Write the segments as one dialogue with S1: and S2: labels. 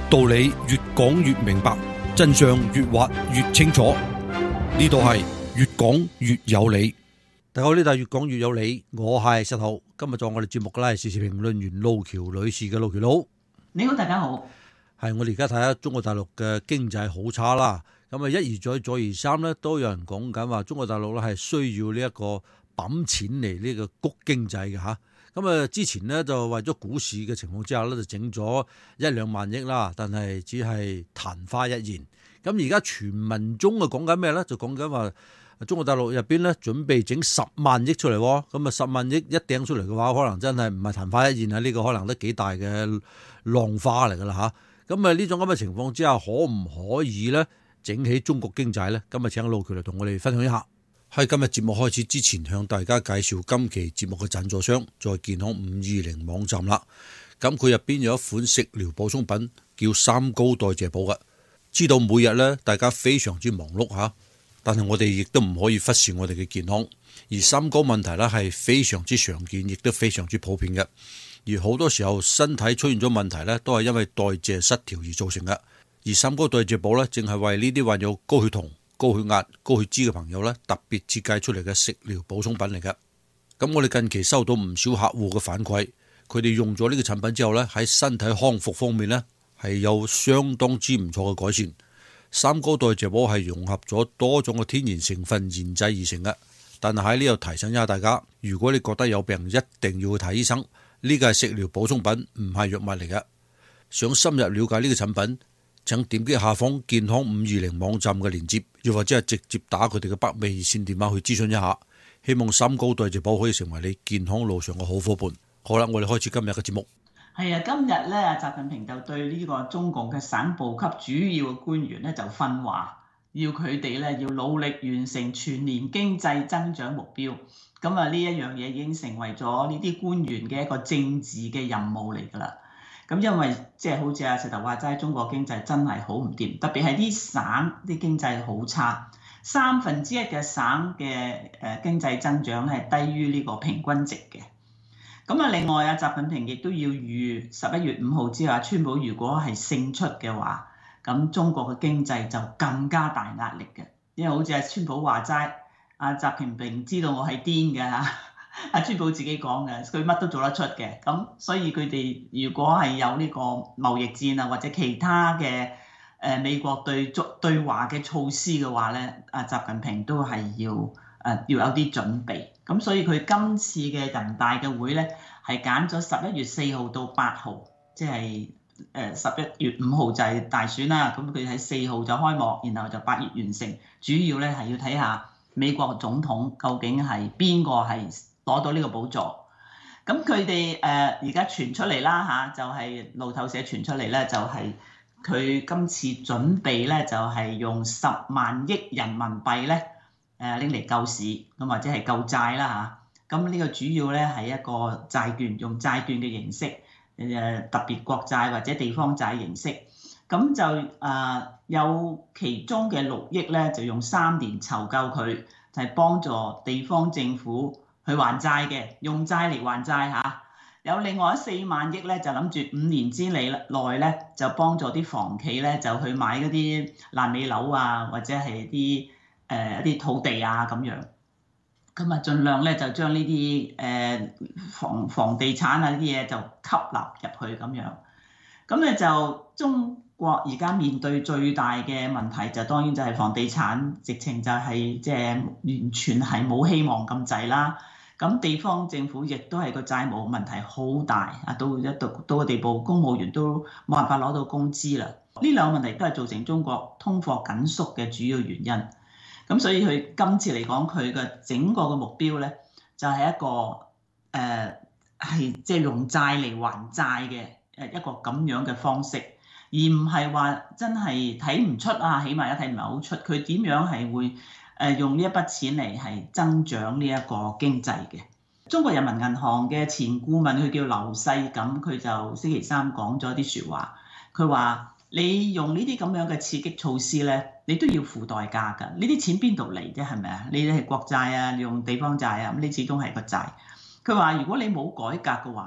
S1: 道理越講越明白，真相越挖越清楚。呢度係越講越有理。大家好，呢度係越講越有理，我係石頭。今日做我哋節目嘅係時事評論員路橋女士嘅路橋佬。
S2: 你好，大家好。
S1: 係我哋而家睇下中國大陸嘅經濟好差啦。咁啊，一而再，再而三咧，都有人講緊話中國大陸咧係需要呢一個揼錢嚟呢個谷經濟嘅嚇。咁啊，之前咧就為咗股市嘅情況之下咧，就整咗1-2萬億啦，但係只係曇花一現。咁而家傳聞中啊講緊咩咧？就講緊話中國大陸入邊咧準備整10萬億出嚟喎。咁啊10萬億一掟出嚟嘅話，可能真係唔係曇花一現啊！呢個可能都幾大嘅浪花嚟㗎啦嚇。咁啊呢種咁嘅情況之下，可唔可以咧整起中國經濟咧？今日請路橋嚟同我哋分享一下。喺今日節目開始之前，向大家介紹今期節目嘅贊助商，在健康520網站啦。咁佢入邊有一款食療補充品叫三高代謝寶嘅。知道每日咧大家非常之忙碌嚇，但係我哋亦都唔可以忽視我哋嘅健康。而三高問題咧係非常之常見，亦都非常之普遍嘅。而好多時候身體出現咗問題咧，都係因為代謝失調而造成嘅。而三高代謝寶咧，正係為呢啲患有高血糖、高血壓、高血脂嘅朋友咧，特別設計出嚟嘅食療補充品嚟嘅。咁我哋近期收到唔少客戶嘅反饋，佢哋用咗呢個產品之後咧，喺身體康復方面咧係有相當之唔錯嘅改善。三高代謝寶係融合咗多種嘅天然成分研製而成嘅。但係喺呢度提醒一下大家，如果你覺得有病，一定要去睇醫生。呢個係食療補充品，唔係藥物嚟嘅。想深入了解呢個產品，請點擊下方健康520網站嘅連結，又或者係直接打佢哋嘅北美熱線電話去諮詢一下。希望三高代謝寶可以成為你健康路上嘅好伙伴。好啦，我哋開始今日嘅節目。
S2: 係啊，今日咧，習近平就對呢個中共嘅省部級主要嘅官員咧就訓話，要佢哋咧要努力完成全年經濟增長目標。咁啊，呢一樣嘢已經成為咗呢啲官員嘅一個政治嘅任務嚟㗎啦。咁因為即係好似阿石頭話齋，中國經濟真係好唔掂，特別係啲省啲經濟好差，1/3嘅省嘅經濟增長係低於呢個平均值嘅。咁啊，另外啊，習近平亦都要預11月5號之後，川普如果係勝出嘅話，咁中國嘅經濟就更加大壓力嘅。因為好似阿川普話齋，阿習近平知道我係癲嘅嚇。阿川普自己講嘅，佢乜都做得出嘅，咁所以佢哋如果係有呢個貿易戰啊，或者其他嘅美國對華嘅措施嘅話咧，阿習近平都係要有啲準備。咁所以佢今次嘅人大嘅會咧係揀咗11月4號到8號，即係11月5號就係大選啦。咁佢喺4號就開幕，然後就8月完成。主要咧係要睇下美國總統究竟係邊個係攞到呢個寶座。咁佢哋而家傳出嚟啦嚇，就係路透社傳出嚟咧，就係佢今次準備咧就係用10萬億人民幣咧拎嚟救市，咁或者係救債啦嚇。咁呢個主要咧係一個債券，用債券嘅形式，特別國債或者地方債形式。咁就有其中嘅6億咧，就用3年籌夠佢，就係幫助地方政府去還債嘅，用債嚟還債嚇。有另外4萬億咧，就諗住5年之內咧，就幫助啲房企咧，就去買嗰啲爛尾樓啊，或者係一啲土地啊咁樣。咁啊，盡量咧就將呢啲房地產啊呢啲嘢就吸納入去咁樣。咁咧就中國而家面對最大嘅問題就當然就係房地產，直情就係即係完全係冇希望咁滯啦。咁地方政府亦都係個債務問題好大啊，到個地步，公務員都冇辦法攞到工資啦。呢兩個問題都係造成中國通貨緊縮嘅主要原因。咁所以佢今次嚟講，佢嘅整個嘅目標咧，就係一個係即係用債嚟還債嘅一個咁樣嘅方式，而唔係話真係睇唔出啊，起碼一睇唔係好出，佢點樣係會用呢一筆錢嚟係增長呢一個經濟嘅。中國人民銀行嘅前顧問佢叫劉世錦，佢就星期三講咗啲説話，佢話：你用呢啲咁樣嘅刺激措施咧，你都要付代價㗎。呢啲錢邊度嚟啫？係咪啊？你係國債啊，你用地方債啊，咁你始終係個債。佢話：如果你冇改革嘅話咧，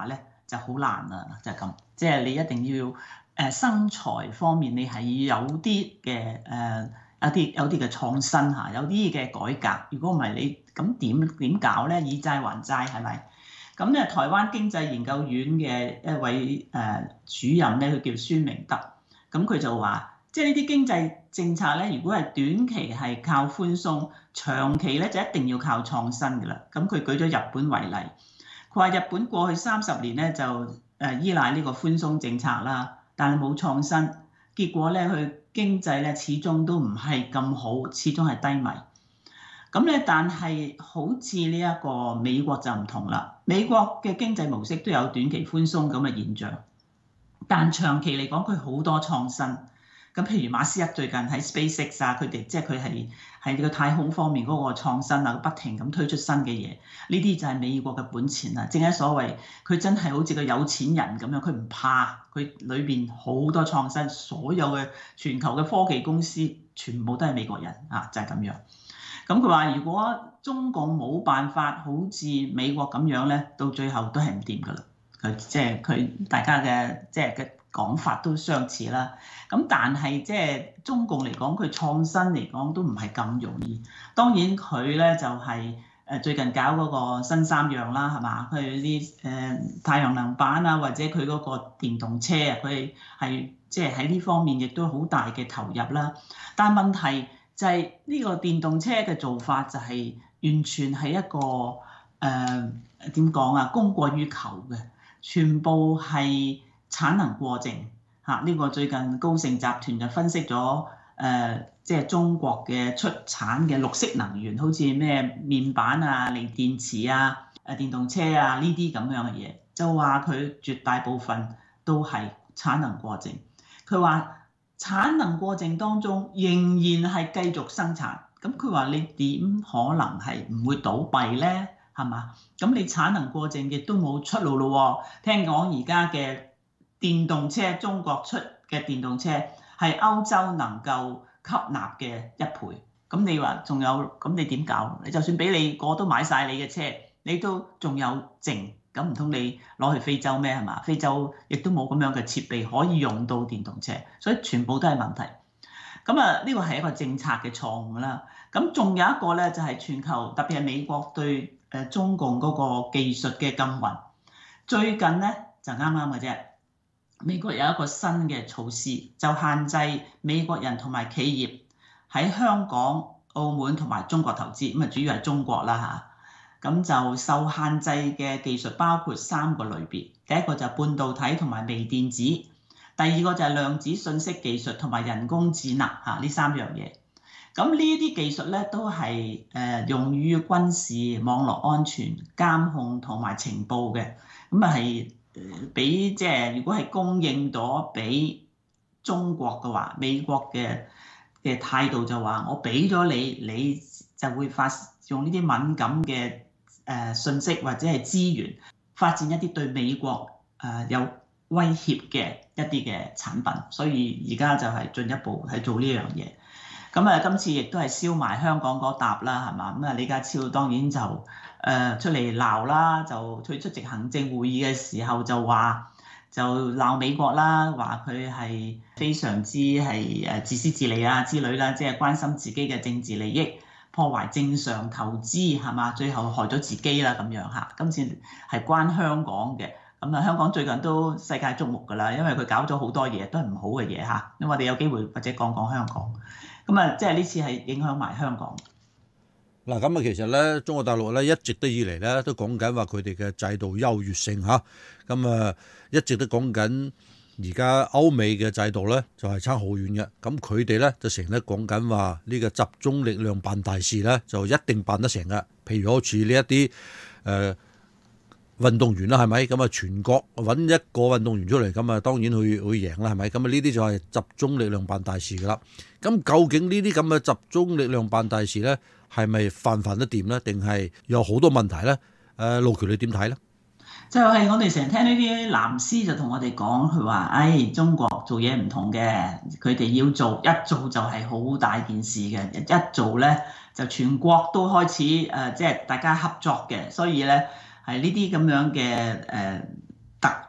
S2: 就好難啦，就係咁。即係你一定要生財方面，你係要有啲嘅有啲嘅創新嚇，有啲嘅改革。如果唔係你咁點搞咧？以債還債係咪？咁咧，台灣經濟研究院嘅一位主任咧，佢叫孫明德，咁佢就話，即係呢啲經濟政策咧，如果係短期係靠寬鬆，長期咧就一定要靠創新㗎啦。咁佢舉咗日本為例，佢話日本過去30年咧就依賴呢個寬鬆政策啦，但係冇創新，結果咧佢經濟咧始終都唔係咁好，始終係低迷。咁咧，但係好似呢一個美國就唔同啦。美國嘅經濟模式都有短期寬鬆咁嘅現象，但長期嚟講佢好多創新。咁譬如馬斯克最近喺 SpaceX 啊，佢哋即係佢係呢個太空方面嗰個創新啊，不停咁推出新嘅嘢。呢啲就係美國嘅本錢啊！正係所謂佢真係好似個有錢人咁樣，佢唔怕，佢裏邊好多創新，所有嘅全球嘅科技公司全部都係美國人啊，就係咁樣。咁佢話：如果中共冇辦法好似美國咁樣咧，到最後都係唔掂噶啦。佢大家嘅講法都相似啦。咁但係即係中共嚟講，佢創新嚟講都唔係咁容易。當然佢咧就係最近搞嗰個新三樣啦，係嘛？佢啲太陽能板啊，或者佢嗰個電動車啊，佢係即係喺呢方面亦都好大嘅投入啦。但係問題就係呢個電動車嘅做法就係完全係一個點講啊，供過於求嘅，全部係產能過剩嚇。呢個最近高盛集團就分析咗即係中國嘅出產嘅綠色能源，好似咩面板啊、鋰電池啊、電動車啊呢啲咁樣嘅嘢，就話佢絕大部分都係產能過剩。佢話產能過剩當中仍然係繼續生產，咁佢話你點可能係唔會倒閉咧？係嘛？咁你產能過剩亦都冇出路咯喎。聽講而家嘅電動車，中國出嘅電動車係歐洲能夠吸納嘅1倍。咁你話仲有，咁你點搞？你就算俾你個都買晒你嘅車，你都仲有剩。咁唔通你攞去非洲咩？係嘛？非洲亦都冇咁樣嘅設備可以用到電動車，所以全部都係問題。咁啊，呢個係一個政策嘅錯誤啦。咁仲有一個咧，就係全球特別係美國對中共嗰個技術嘅禁運。最近咧就啱啱嘅啫，美國有一個新嘅措施，就限制美國人同埋企業喺香港、澳門同埋中國投資。咁啊，主要係中國啦嚇。咁就受限制嘅技術包括3個類別，第一個就係半導體同埋微電子，第二個就係量子信息技術同埋人工智能嚇，呢3樣嘢。咁呢啲技術咧都係用於軍事、網絡安全、監控同埋情報嘅。咁啊係俾即係如果係供應咗俾中國嘅話，美國嘅態度就話我俾咗你，你就會用呢啲敏感嘅信息或者係資源發展一啲對美國有威脅嘅一啲嘅產品，所以而家就係進一步係做呢樣嘢。咁啊，今次亦都係燒埋香港嗰沓啦，係嘛？咁啊，李家超當然就出嚟鬧啦，就佢出席行政會議嘅時候就鬧美國啦，話佢係非常之係自私自利啊之類啦，即係關心自己嘅政治利益，破壞正常投資係嘛？最後害咗自己啦咁樣嚇。今次係關香港嘅，咁啊香港最近都世界矚目㗎啦，因為佢搞咗好多嘢都係唔好嘅嘢嚇。咁我哋有機會或者講講香港。咁啊，即係呢次係影響埋香港。
S1: 嗱，咁啊，其實咧，中國大陸咧一直都以嚟咧都講緊話佢哋嘅制度優越性嚇，咁啊一直都講緊而家歐美嘅制度咧就係差好遠嘅，咁佢哋咧就成日講緊話呢個集中力量辦大事咧就一定辦得成嘅，譬如好似呢一啲運動員啦，係咪？咁啊，全國揾一個運動員出嚟，咁啊，當然會贏啦，係咪？咁啊，呢啲就係集中力量辦大事噶啦。咁究竟呢啲咁嘅集中力量辦大事咧，係咪犯得掂咧？定係有好多問題咧？路橋你點睇咧？
S2: 就係我哋成日聽呢啲藍絲就同我哋講，佢話：中國做嘢唔同嘅，佢哋要做一做就係好大件事嘅，一做咧就全國都開始即係大家合作嘅，所以咧係呢啲咁樣嘅特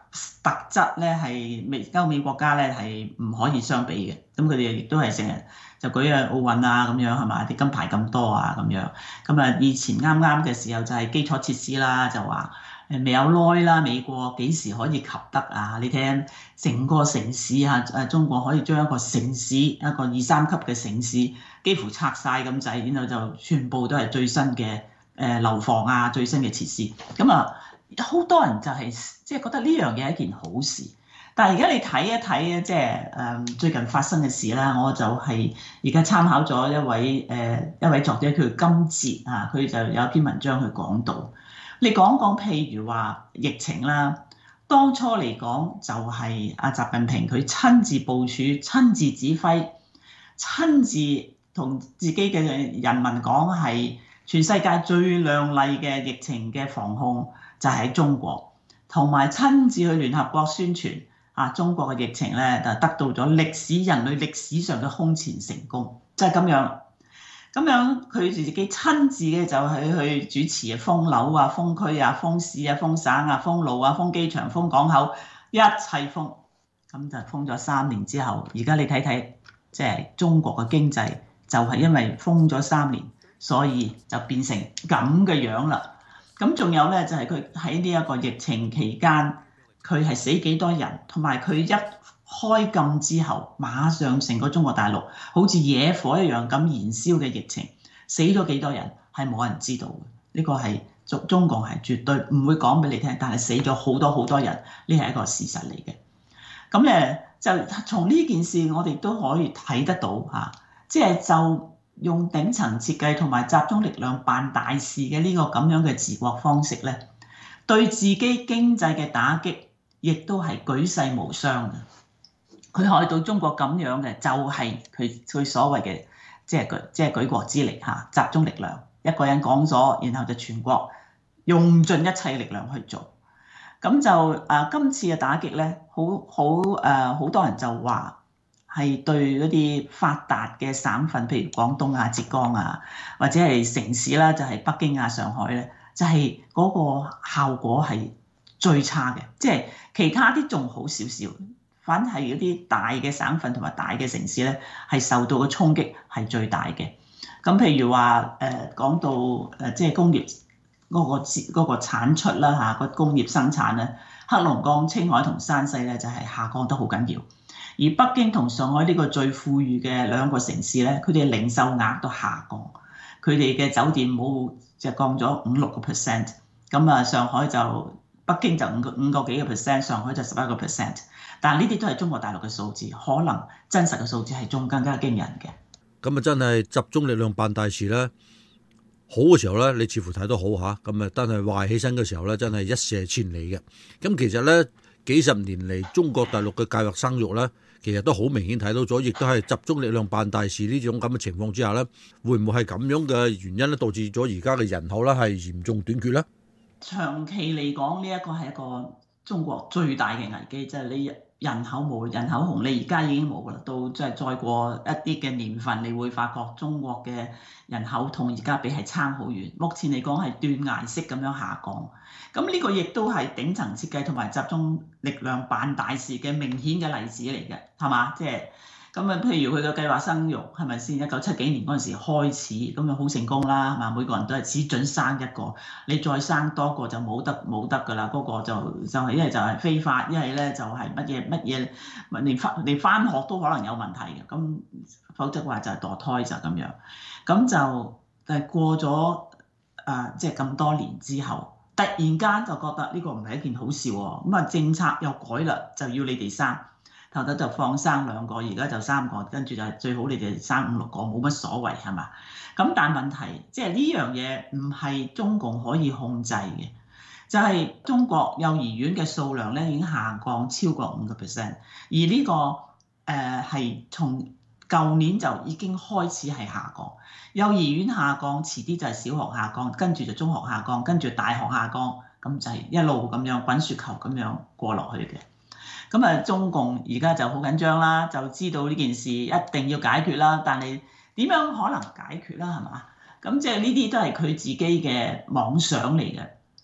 S2: 特質咧係歐美國家咧係唔可以相比嘅。咁佢哋亦都係成日就舉奧運啊咁樣係嘛，啲金牌咁多啊咁樣。咁啊以前啱啱嘅時候就係基礎設施啦，就話未有耐啦，美國幾時可以及得啊？你聽成個城市啊，中國可以將一個城市一個2、3級嘅城市幾乎拆晒咁滯，然後就全部都係最新嘅樓房啊，最新嘅設施。咁啊好多人就係即係覺得呢樣嘢係一件好事。但係而家你睇一睇咧，即係最近發生嘅事啦，我就係而家參考咗一位作者叫金哲啊，佢就有篇文章去講到。你講講譬如話疫情啦，當初嚟講就係阿習近平佢親自部署、親自指揮、親自同自己嘅人民講係全世界最亮麗嘅疫情嘅防控就喺中國，同埋親自去聯合國宣傳中國嘅疫情咧就得到咗人類歷史上嘅空前成功，就係咁樣。咁樣佢自己親自嘅就係去主持封樓啊、封區啊、封市啊、封省啊、封路啊、封機場、封港口，一切封。咁就封咗3年之後，而家你睇睇，即係中國嘅經濟就係因為封咗3年，所以就變成咁嘅樣啦。咁仲有咧，就係佢喺呢一個疫情期間，佢係死幾多人，同埋佢一開禁之後，馬上成個中國大陸好似野火一樣咁燃燒嘅疫情，死咗幾多人係冇人知道嘅。呢個係中共係絕對唔會講俾你聽，但係死咗好多人，呢係一個事實嚟嘅。咁就從呢件事我哋都可以睇得到嚇，即係就用頂層設計同埋集中力量辦大事嘅呢個咁樣嘅治國方式咧，對自己經濟嘅打擊亦都係舉世無雙嘅。佢害到中國咁樣嘅，就係佢所謂嘅即係舉國之力嚇，集中力量，一個人講咗，然後就全國用盡一切力量去做。咁就今次嘅打擊咧，好多人就話係對嗰啲發達嘅省份，譬如廣東啊、浙江啊，或者係城市啦，就係北京啊、上海咧，就係嗰個效果係最差嘅，即係其他啲仲好少少。反係嗰啲大嘅省份同埋大嘅城市咧，係受到嘅衝擊係最大嘅。咁譬如話講到即係工業嗰個產出啦嚇，個工業生產咧，黑龍江、青海同山西咧就係下降得好緊要。而北京同上海呢個最富裕嘅2個城市咧，佢哋嘅零售額都下降，佢哋嘅酒店冇就降咗5-6%。咁上海就北京就5個幾個 percent， 上海就11%。但係呢啲都係中國大陸嘅數字，可能真實嘅數字係仲更加驚人嘅。
S1: 咁啊，真係集中力量辦大事咧。好嘅時候咧，你似乎睇得好嚇，咁啊，但係壞起身嘅時候咧，真係一瀉千里嘅。咁其實咧，幾十年嚟中國大陸嘅計劃生育咧，其實都好明顯睇到咗，亦都係集中力量辦大事呢種咁嘅情況之下咧，會唔會係咁樣嘅原因咧，導致咗而家嘅人口咧係嚴重短缺咧？
S2: 長期嚟講，呢一個係一個中國最大嘅危機，即係你人口冇人口紅，你而家已經冇啦。到即係再過一啲嘅年份，你會發覺中國嘅人口同而家比係差好遠。目前嚟講係斷崖式咁樣下降。咁呢個亦都係頂層設計同埋集中力量辦大事嘅明顯嘅例子嚟嘅，係嘛？即係咁啊，譬如佢嘅計劃生育係咪先？1970幾年嗰陣時開始，咁就好成功啦，係嘛？每個人都係只準生一個，你再生多個就冇得㗎啦。嗰個就係一係就係非法，一係咧就係乜嘢，連返學都可能有問題嘅。咁否則話就係墮胎就咁樣。咁就係過咗即係咁多年之後，突然間就覺得呢個唔係一件好事喎。咁政策又改啦，就要你哋生。頭頭就放生2個，而家就3個，跟住就係最好你哋生5、6個，冇乜所謂係嘛？咁但係問題即係呢樣嘢唔係中共可以控制嘅，就係中國幼兒園嘅數量咧已經下降超過5%，而呢個係從舊年就已經開始係下降。幼兒園下降，遲啲就係小學下降，跟住就中學下降，跟住大學下降，咁就係一路咁樣滾雪球咁樣過落去嘅。咁中共而家就好緊張啦，就知道呢件事一定要解決啦。但係點樣可能解決啦？係嘛？咁即係呢啲都係佢自己嘅妄想嚟嘅。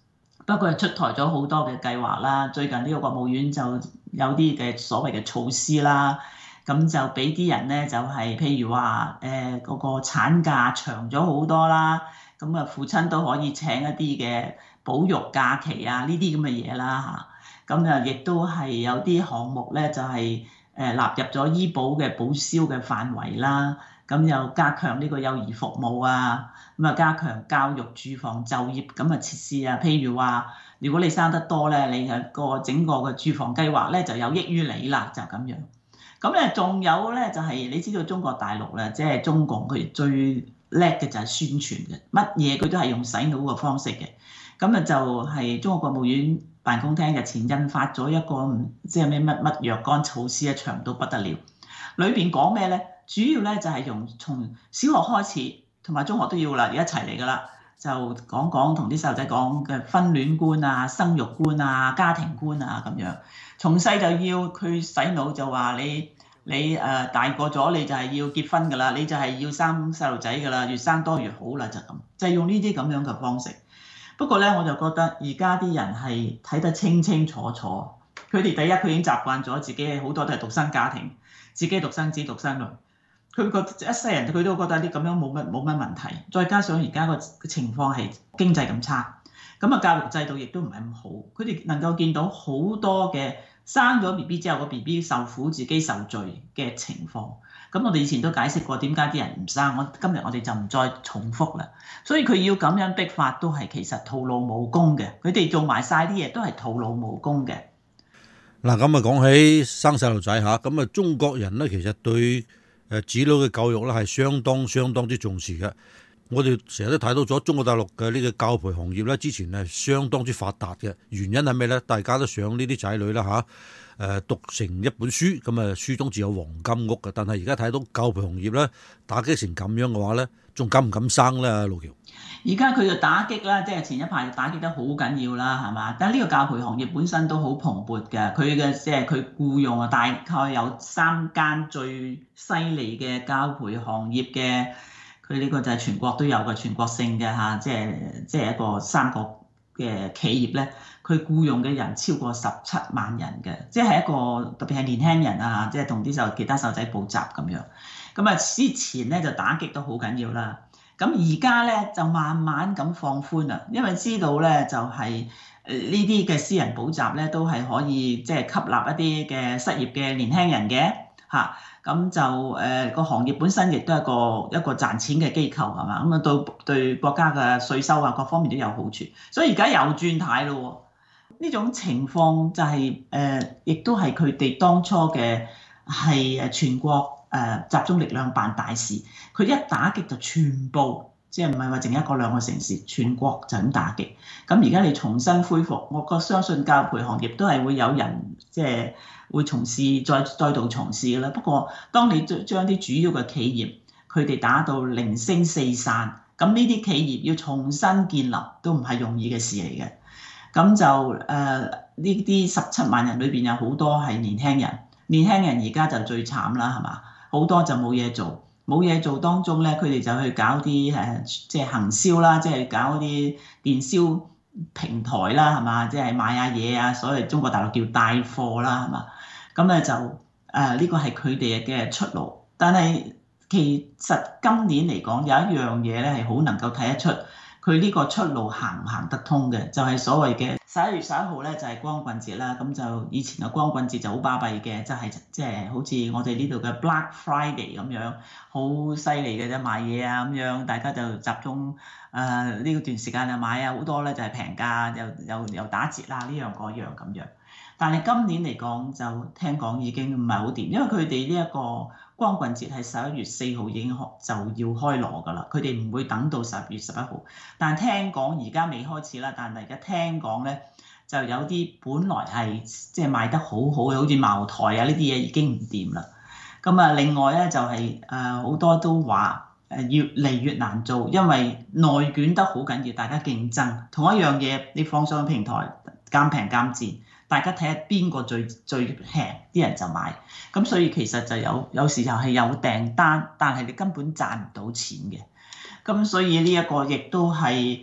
S2: 不過出台咗好多嘅計劃啦，最近呢個國務院就有啲嘅所謂嘅措施啦，咁就俾啲人咧就係、譬如話嗰個產假長咗好多啦，咁啊父親都可以請一啲嘅保育假期啊呢啲咁嘅嘢啦嚇，咁啊亦都係有啲項目咧就係納入咗醫保嘅報銷嘅範圍啦，咁又加強呢個幼兒服務啊。咁啊，加強教育、住房、就業咁嘅設施啊。譬如話，如果你生得多咧，你係個整個嘅住房計劃咧就有益於你啦，就咁樣。咁咧，仲有咧就係你知道中國大陸咧，即係中共佢最叻嘅就係宣傳嘅，乜嘢佢都係用洗腦嘅方式嘅。咁啊，就係中國國務院辦公廳日前印發咗一個即係咩乜若干措施啊，長到不得了。裏邊講咩咧？主要咧就係用從小學開始。同埋中學都要啦，而家一齊嚟噶啦，就講同啲細路仔講嘅婚戀觀啊、生育觀啊、家庭觀啊咁樣。從細就要佢洗腦，就話你大個咗你就係要結婚噶啦，你就係要生細路仔噶啦，越生多越好啦，就咁，就係用呢啲咁樣嘅方式。不過咧，我就覺得而家啲人係睇得清清楚楚，佢哋第一佢已經習慣咗自己好多都係獨生家庭，自己獨生子獨生女。佢覺得一世人佢都覺得啲咁樣冇乜問題，再加上而家個情況係經濟咁差，咁啊教育制度亦都唔係咁好，佢哋能夠見到好多嘅生咗 BB 之後個 BB 受苦自己受罪嘅情況。咁我哋以前都解釋過點解啲人唔生，今日我哋就唔再重複啦。所以佢要咁樣逼法都係其實徒勞無功嘅，佢哋做埋晒啲嘢都係徒勞無功嘅。
S1: 嗱，咁啊講起生細路仔嚇，咁啊中國人咧其實對子女嘅教育咧係相當之重視嘅。我哋成日都睇到咗中國大陸嘅呢個教培行業咧，之前係相當之發達嘅。原因係咩咧？大家都想呢啲仔女啦嚇，讀成一本書，咁啊書中自有黃金屋嘅。但係而家睇到教培行業咧打擊成咁樣嘅話咧，仲敢唔敢生咧？陸橋，
S2: 而家佢就打擊啦，即係前一排打擊得好緊要啦，係嘛？但係呢個教培行業本身都好蓬勃嘅，佢嘅即係佢僱用啊，大概有3間最犀利嘅教培行業嘅，佢呢個就係全國都有嘅，全國性嘅嚇，即係一個3個嘅企業咧，佢僱用嘅人超過17萬人嘅，即係一個特別係年輕人啊，即係同啲其他細路仔補習咁樣。咁啊，之前咧就打擊都好緊要啦。咁而家咧就慢慢咁放寬啦，因為知道咧就係呢啲嘅私人補習咧都係可以即係吸納一啲嘅失業嘅年輕人嘅嚇。咁就個行業本身亦都係一個賺錢嘅機構係嘛，咁啊對國家嘅稅收啊各方面都有好處，所以而家又轉態咯。呢種情況就係亦都係佢哋當初嘅係全國集中力量辦大事，佢一打擊就全部，即係唔係話淨一個兩個城市，全國就咁打擊。咁而家你重新恢復，我相信教培行業都係會有人即係會從事再度從事嘅啦。不過當你將啲主要嘅企業佢哋打到零星四散，咁呢啲企業要重新建立都唔係容易嘅事嚟嘅。咁就呢啲17萬人裏邊有好多係年輕人，年輕人而家就最慘啦，係嘛？好多就冇嘢做當中咧，佢哋就去搞啲即係行銷啦，即係搞啲電銷平台啦，係嘛？即係買下嘢啊，所謂中國大陸叫帶貨啦，係嘛？咁咧就呢個係佢哋嘅出路。但係其實今年嚟講有一樣嘢咧係好能夠睇得出佢呢個出路行唔行得通嘅，就係所謂嘅11月11號咧就係光棍節啦。咁就以前嘅光棍節就好巴閉嘅，即係好似我哋呢度嘅 Black Friday 咁樣，好犀利嘅啫，買嘢啊咁樣，大家就集中呢段時間就買啊，好多咧就係平價又打折啦，呢樣嗰樣咁樣。但係今年嚟講就聽講已經唔係好掂，因為佢哋呢一個光棍節係11月4號已經就要開鑼㗎啦，佢哋唔會等到11月11號。但係聽講而家未開始啦，但係而家聽講咧就有啲本來係即係賣得好好嘅，好似茅台啊呢啲嘢已經唔掂啦。咁啊，另外咧就係好多都話越嚟越難做，因為內捲得好緊要，大家競爭同一樣嘢，你放上平台監平監賤。大家睇下邊個最平，啲人就買。咁所以其實就有時候係有訂單，但係你根本賺唔到錢嘅。咁所以呢一個亦都係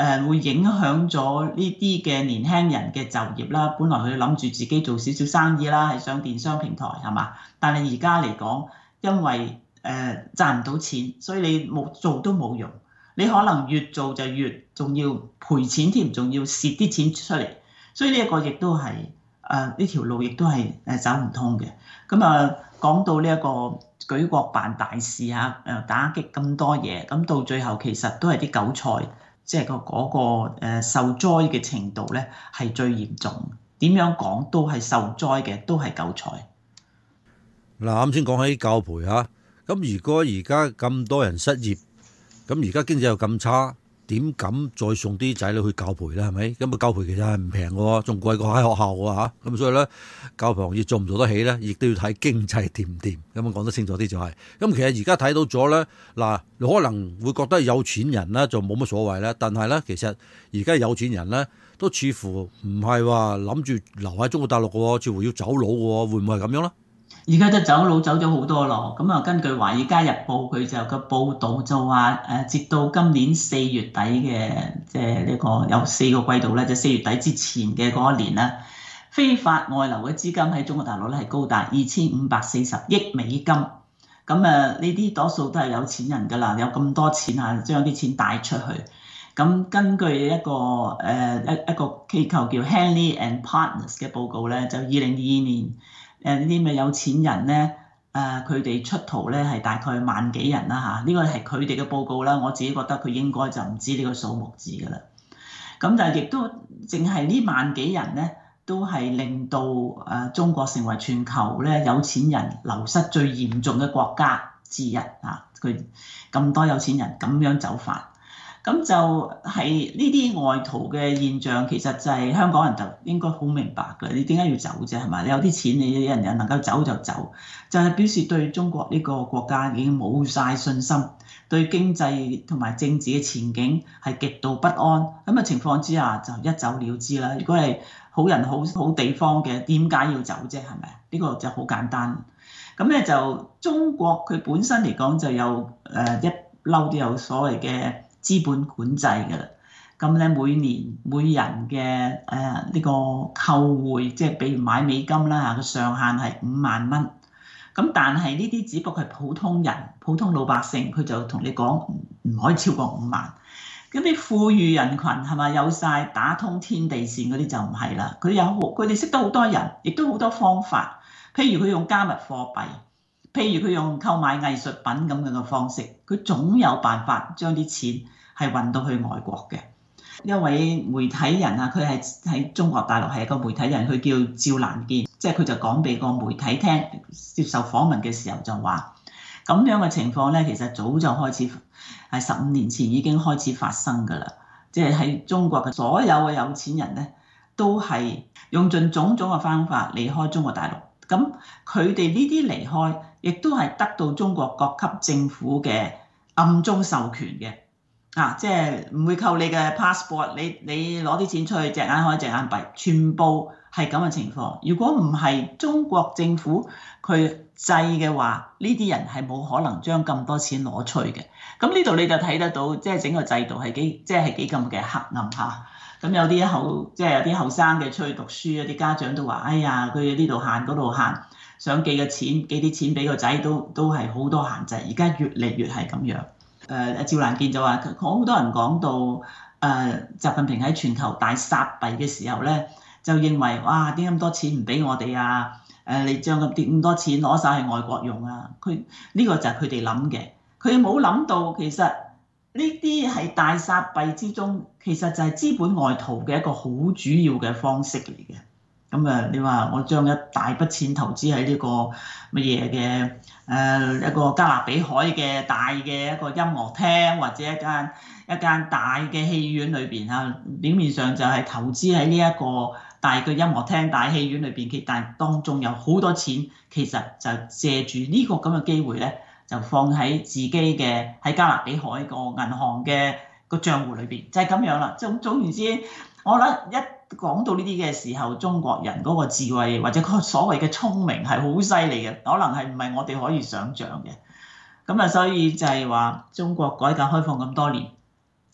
S2: 會影響咗呢啲嘅年輕人嘅就業啦。本來佢諗住自己做少少生意啦，係上電商平台係嘛？但係而家嚟講，因為賺唔到錢，所以你冇做都冇用。你可能越做就越仲要賠錢添，仲要蝕啲錢出嚟。所以呢一個亦都係呢條路亦都係走唔通嘅。咁講到呢一個舉國辦大事嚇，打擊咁多嘢，咁到最後其實都係啲韭菜，即係嗰個受災嘅程度咧係最嚴重。點樣講都係受災嘅，都係韭菜。
S1: 嗱，啱先講起教培嚇，咁如果而家咁多人失業，咁而家經濟又咁差，點敢再送啲仔女去教培咧？係咪？咁教培其實係唔平嘅喎，仲貴過喺學校喎嚇。咁所以咧，教培行業做唔做得起咧，亦都要睇經濟掂唔掂。咁講得清楚啲就係。咁其實而家睇到咗咧，嗱，你可能會覺得有錢人咧就冇乜所謂咧，但係咧其實而家有錢人咧都似乎唔係話諗住留喺中國大陸嘅喎，似乎要走佬嘅喎，會唔會係咁樣咧？
S2: 而家都走佬走咗好多咯，咁根據《華爾街日報》佢就有個報導就話截到今年4月底嘅，即係呢個有4個季度咧，就4月底之前嘅嗰一年啦，非法外流嘅資金喺中國大陸咧係高達2540億美金。咁呢啲多數都係有錢人㗎啦，有咁多錢將啲錢帶出去。咁根據一個機構叫 Henley and Partners 嘅報告咧，就2022年。呢啲咪有錢人咧，佢哋出逃咧係大概萬幾人啦嚇，呢個係佢哋嘅報告啦。我自己覺得佢應該就唔知呢個數目字㗎啦。咁但係亦都淨係呢萬幾人咧，都係令到中國成為全球咧有錢人流失最嚴重嘅國家之一啊！佢咁多有錢人咁樣走法。咁就係呢啲外逃嘅現象，其實就係香港人就應該好明白嘅。你點解要走啫？係咪？你有啲錢，你人能夠走就走，就係表示對中國呢個國家已經冇晒信心，對經濟同埋政治嘅前景係極度不安。咁嘅情況之下，就一走了之啦。如果係好人好地方嘅，點解要走啫？係咪？呢個就好簡單。咁咧就中國佢本身嚟講就有一嬲都有所謂嘅資本管制㗎啦，咁咧每年每人嘅呢個購匯，即係比如買美金啦嚇，個上限係5萬蚊。咁但係呢啲只不過係普通人、普通老百姓，佢就同你講唔可以超過5萬。咁啲富裕人群係咪有晒打通天地線嗰啲就唔係啦？佢哋識得好多人，亦都好多方法。譬如佢用加密貨幣，譬如佢用購買藝術品咁樣嘅方式，佢總有辦法將啲錢係運到去外國嘅。一位媒體人啊，佢係喺中國大陸係一個媒體人，佢叫趙蘭健，即係佢就講俾個媒體聽，接受訪問嘅時候就話，咁樣嘅情況咧，其實早就開始係15年前已經開始發生㗎啦。即係喺中國嘅所有嘅有錢人咧，都係用盡種種嘅方法離開中國大陸。咁佢哋呢啲離開，亦都係得到中國各級政府嘅暗中授權嘅。即係唔會扣你嘅 passport， 你攞啲錢出去隻眼開隻眼閉，全部係咁嘅情況。如果唔係中國政府佢制嘅話，呢啲人係冇可能將咁多錢攞出去嘅。咁呢度你就睇得到，即係整個制度係幾咁嘅黑暗嚇。咁有啲後生嘅出去讀書，有啲家長都話：哎呀，佢呢度限嗰度限，想寄啲錢俾個仔都係好多限制。而家越嚟越係咁樣。趙蘭健就話：好多人講到習近平喺全球大撒幣嘅時候咧，就認為哇，點解咁多錢唔俾我哋啊？你將咁多錢攞晒去外國用啊？呢個就係佢哋諗嘅，佢冇諗到其實呢啲係大撒幣之中，其實就係資本外逃嘅一個好主要嘅方式嚟嘅。咁你話我將一大筆錢投資喺呢個乜嘢嘅一個加勒比海嘅大嘅一個音樂廳，或者一間大嘅戲院裏邊嚇，表面上就係投資喺呢一個大嘅音樂廳、大戲院裏邊，但係當中有好多錢，其實就借住呢個咁嘅機會咧，就放喺自己嘅喺加勒比海個銀行嘅個賬戶裏邊，就係咁樣啦。總言之，我覺得一講到呢啲嘅時候，中國人嗰個智慧或者嗰個所謂嘅聰明係好犀利嘅，可能係唔係我哋可以想像嘅。咁所以就係話中國改革開放咁多年，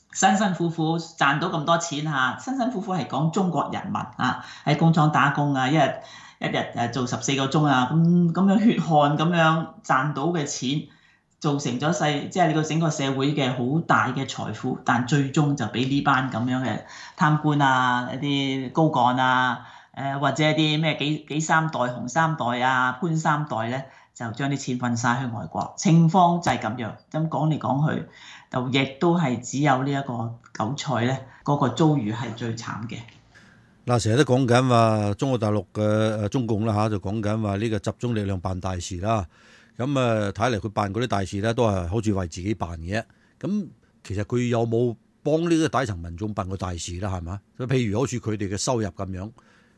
S2: 辛辛苦苦賺到咁多錢嚇，辛辛苦苦係講中國人民啊，喺工廠打工啊，一日做14個鐘啊，咁樣血汗咁樣賺到嘅錢，造成咗即係你個整個社會嘅好大嘅財富，但最終就俾呢班咁樣嘅貪官啊、一啲高幹啊、或者一啲咩幾三代、紅三代啊、潘三代咧，就將啲錢運晒去外國，情況就係咁樣。咁講嚟講去，就亦都係只有呢一個韭菜咧，嗰個遭遇係最慘嘅。
S1: 嗱，成日都講緊話中國大陸嘅中共啦嚇，就講緊話呢個集中力量辦大事啦。咁睇嚟佢辦嗰啲大事咧，都係好似為自己辦嘅。咁其實佢有冇幫呢個底層民眾辦過大事啦？係嘛？譬如好似佢哋嘅收入咁樣。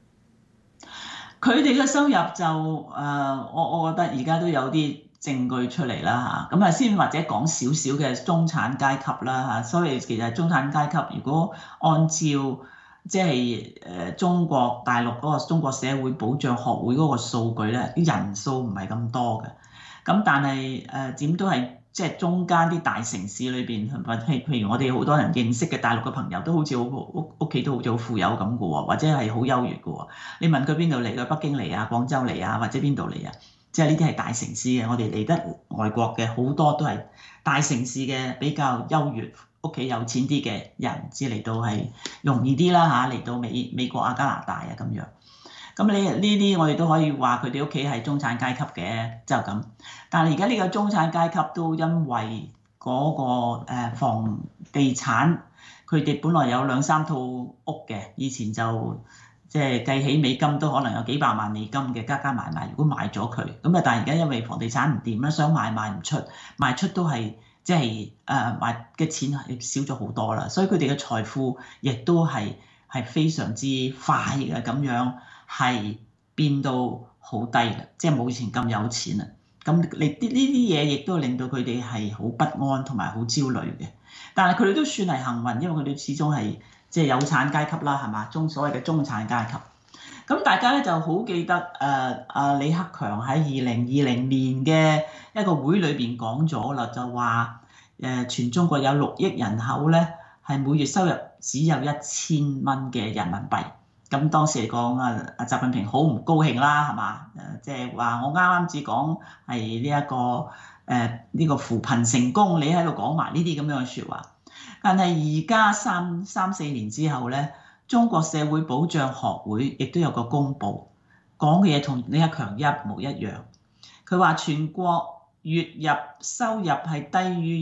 S2: 佢哋嘅收入就我覺得而家都有啲證據出嚟啦嚇，咁啊先或者講少少嘅中產階級啦嚇，所以其實中產階級如果按照即係中國大陸嗰個中國社會保障學會嗰個數據咧，啲人數唔係咁多嘅，咁但係點都係即係中間啲大城市裏邊，譬如我哋好多人認識嘅大陸嘅朋友，都好似屋企都好似好富有咁嘅喎，或者係好優越嘅喎。你問佢邊度嚟嘅？北京嚟啊，廣州嚟啊，或者邊度嚟啊？即係呢啲係大城市嘅，我哋嚟得外國嘅好多都係大城市嘅比較優越，屋企有錢啲嘅人，至嚟到係容易啲啦嚇，嚟到美國啊、加拿大啊咁樣。咁你呢啲我哋都可以話佢哋屋企係中產階級嘅，就咁。但係而家呢個中產階級都因為嗰個房地產，佢哋本來有2、3套屋嘅，以前就即係計起美金都可能有幾百萬美金嘅，加埋埋。如果賣咗佢，咁啊，但係而家因為房地產唔掂啦，想賣唔出，賣出都係即係賣嘅錢係少咗好多啦，所以佢哋嘅財富亦都係非常之快嘅咁樣。係變到好低嘅，即係冇以前咁有錢啦。咁你呢啲嘢亦都令到佢哋係好不安同埋好焦慮嘅。但係佢哋都算係幸運，因為佢哋始終係即係有產階級啦，係嘛？所謂嘅中產階級。咁大家咧就好記得李克強喺2020年嘅一個會裏邊講咗啦，就話全中國有6億人口咧，係每月收入只有1000蚊嘅人民幣。咁當時嚟講習近平好唔高興啦，係嘛？即係話我啱啱只講係呢個扶貧成功，你喺度講埋呢啲咁樣嘅説話。但係而家3、4年之後咧，中國社會保障學會亦都有個公佈，講嘅嘢同李克強一模一樣。佢話全國月入收入係低於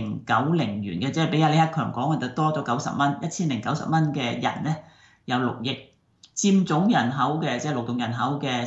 S2: 1090元嘅，即係比阿李克強講嘅就多咗90蚊，1090蚊嘅人咧有6億。佔總人口嘅即係勞動人口嘅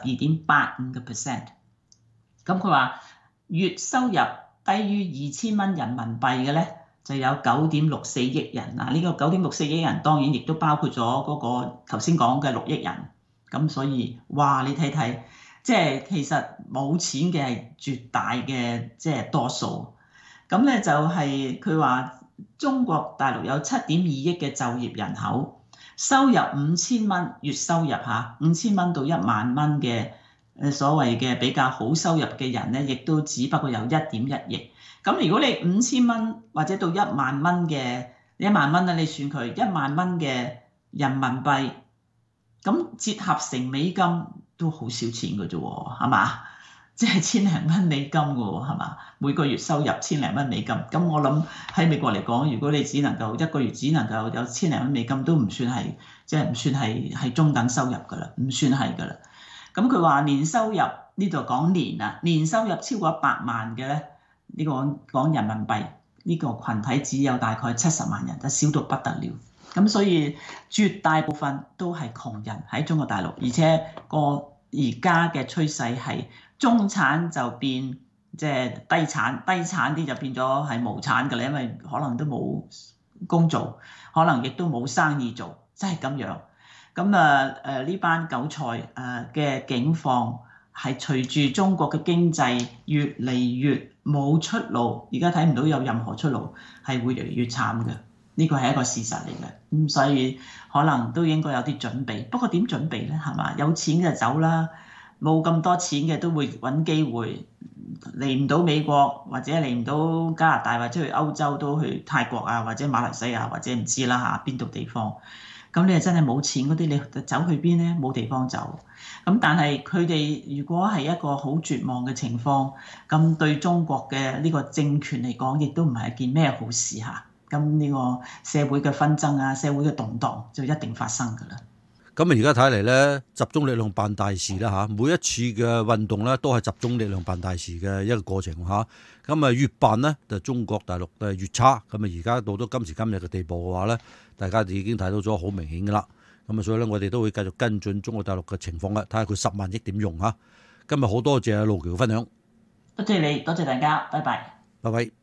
S2: 42.85%。咁佢話月收入低於2000蚊人民幣嘅咧，就有9.64億人。嗱，呢個9.64億人當然亦都包括咗嗰個頭先講嘅6億人。咁所以哇，你睇睇，即係其實冇錢嘅係絕大嘅即係多數。咁咧就係佢話中國大陸有7.2億嘅就業人口。收入5000蚊，月收入嚇5000蚊到1萬蚊嘅所謂嘅比較好收入嘅人咧，亦都只不過有1.1億。咁如果你5000蚊或者到1萬蚊嘅1萬蚊咧，你算佢1萬蚊嘅人民幣，咁折合成美金都好少錢嘅啫喎，係嘛？即係千零蚊美金嘅喎，係嘛？每個月收入千零蚊美金，咁我諗喺美國嚟講，如果你只能夠一個月只能夠有千零蚊美金，都唔算係即係唔算係中等收入㗎啦，唔算係㗎啦。咁佢話年收入呢度講年啊，年收入超過100萬嘅咧，呢個講人民幣呢個群體只有大概70萬人，就少到不得了。咁所以絕大部分都係窮人喺中國大陸，而且而家嘅趨勢係中產就變即係低產，低產啲就變咗係無產㗎啦，因為可能都冇工做，可能亦都冇生意做，真係咁樣。咁呢班韭菜嘅境況係隨住中國嘅經濟越嚟越冇出路，而家睇唔到有任何出路，係會越嚟越慘嘅。呢個係一個事實嚟嘅，所以可能都應該有啲準備。不過點準備咧？係嘛？有錢就走啦，冇咁多錢嘅都會揾機會嚟唔到美國或者嚟唔到加拿大或者去歐洲，都去泰國啊或者馬來西亞或者唔知啦嚇邊度地方。咁你係真係冇錢嗰啲，你走去邊呢？冇地方走。咁但係佢哋如果係一個好絕望嘅情況，咁對中國嘅呢個政權嚟講，亦都唔係一件咩好事嚇。咁呢個社會嘅紛爭啊，社會嘅動盪就一定發生㗎啦。
S1: 咁而家睇嚟咧，集中力量辦大事啦嚇，每一次嘅運動咧都係集中力量辦大事嘅一個過程嚇。咁越辦呢，就中國大陸越差。咁而家到咗今時今日嘅地步嘅話咧，大家已經睇到咗好明顯㗎啦。咁所以咧，我哋都會繼續跟進中國大陸嘅情況啦，睇下佢10萬億點用嚇。今日好多謝路橋分享，
S2: 多謝你，多謝大家，拜拜。
S1: 拜拜。